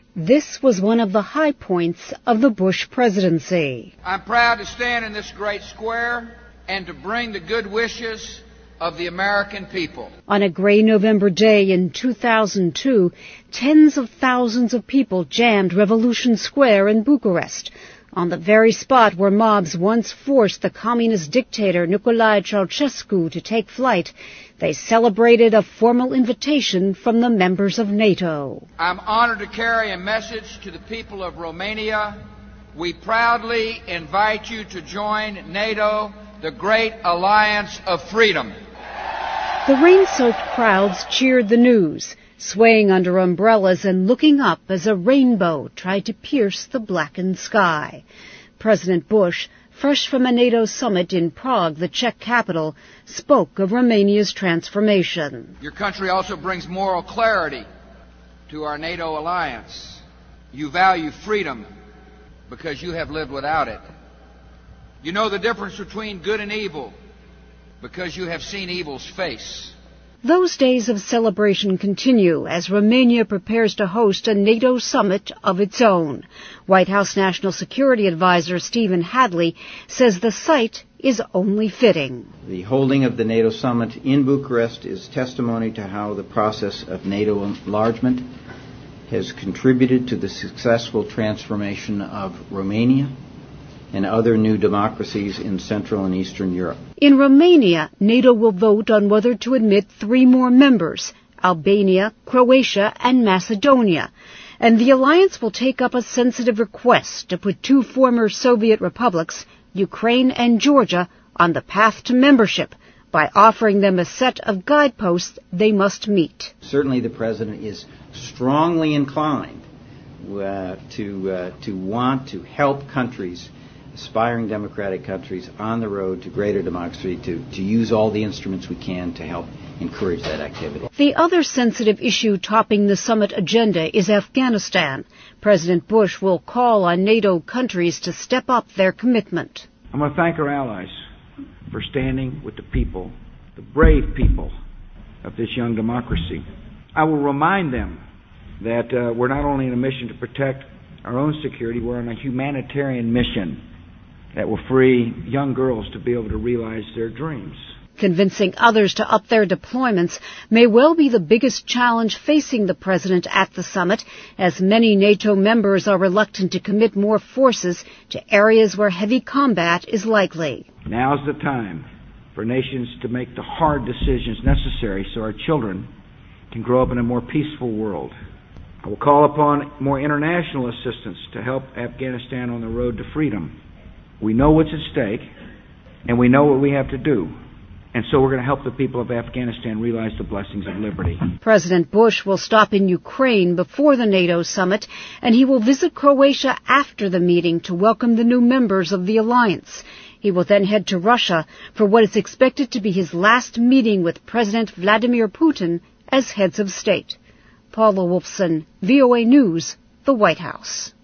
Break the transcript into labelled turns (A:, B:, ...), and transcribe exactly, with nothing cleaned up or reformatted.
A: This was one of the high points of the Bush presidency.
B: I'm proud to stand in this great square and to bring the good wishes of the American people.
A: On a gray November day in two thousand two, tens of thousands of people jammed Revolution Square in Bucharest, on the very spot where mobs once forced the communist dictator Nicolae Ceausescu to take flight. They celebrated a formal invitation from the members of NATO.
B: I'm honored to carry a message to the people of Romania. We proudly invite you to join NATO, the great alliance of freedom.
A: The rain-soaked crowds cheered the news, swaying under umbrellas and looking up as a rainbow tried to pierce the blackened sky. President Bush, fresh from a NATO summit in Prague, the Czech capital, spoke of Romania's transformation.
B: Your country also brings moral clarity to our NATO alliance. You value freedom because you have lived without it. You know the difference between good and evil because you have seen evil's face.
A: Those days of celebration continue as Romania prepares to host a NATO summit of its own. White House National Security Advisor Stephen Hadley says the site is only fitting.
C: The holding of the NATO summit in Bucharest is testimony to how the process of NATO enlargement has contributed to the successful transformation of Romania and other new democracies in Central and Eastern Europe.
A: In Romania, NATO will vote on whether to admit three more members, Albania, Croatia, and Macedonia. And the alliance will take up a sensitive request to put two former Soviet republics, Ukraine and Georgia, on the path to membership by offering them a set of guideposts they must meet.
C: Certainly the President is strongly inclined uh, to, uh, to want to help countries, aspiring democratic countries on the road to greater democracy, to, to use all the instruments we can to help encourage that activity.
A: The other sensitive issue topping the summit agenda is Afghanistan. President Bush will call on NATO countries to step up their commitment.
D: I'm going to thank our allies for standing with the people, the brave people of this young democracy. I will remind them that uh, we're not only on a mission to protect our own security, we're on a humanitarian mission that will free young girls to be able to realize their dreams.
A: Convincing others to up their deployments may well be the biggest challenge facing the president at the summit, as many NATO members are reluctant to commit more forces to areas where heavy combat is likely.
D: Now's the time for nations to make the hard decisions necessary so our children can grow up in a more peaceful world. I will call upon more international assistance to help Afghanistan on the road to freedom. We know what's at stake, and we know what we have to do. And so we're going to help the people of Afghanistan realize the blessings of liberty.
A: President Bush will stop in Ukraine before the NATO summit, and he will visit Croatia after the meeting to welcome the new members of the alliance. He will then head to Russia for what is expected to be his last meeting with President Vladimir Putin as heads of state. Paula Wolfson, V O A News, the White House.